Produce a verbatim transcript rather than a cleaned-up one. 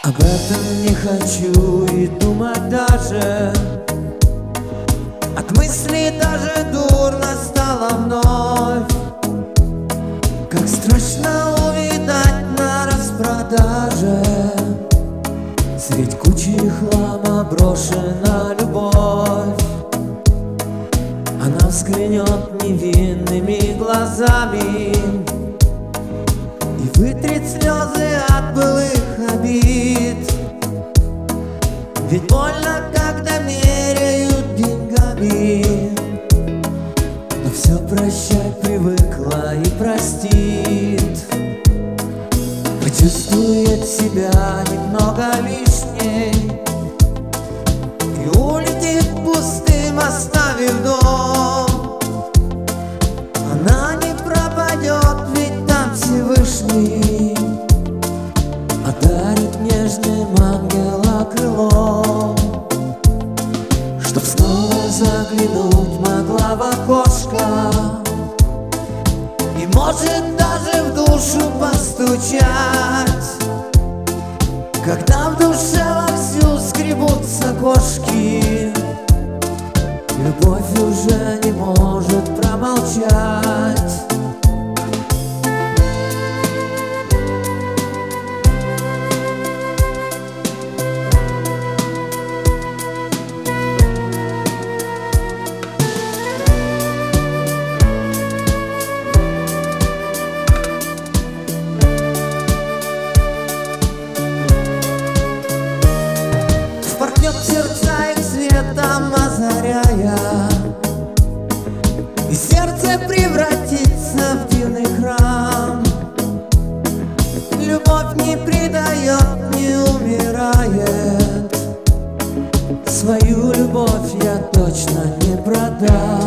Об этом не хочу и думать даже. От мысли даже дурно стало вновь. Как страшно увидать на распродаже средь кучи хлама брошена любовь. Она взглянет невинными глазами и вытрет слезы от былых обид. Ведь больно, когда меряют деньгами, но все прощать привыкла и простит. Почувствует себя немного лишней и улетит пустым, оставив дом. Она не пропадет, ведь там Всевышний одарит нежным ангела крылом, чтоб снова заглянуть могла в окошко и, может, даже в душу постучать, когда в душе вовсю скребутся кошки. Любовь уже не может промолчать. Сердца их светом озаряя, и сердце превратится в дивный храм. Любовь не предает, не умирает. Свою любовь я точно не продам.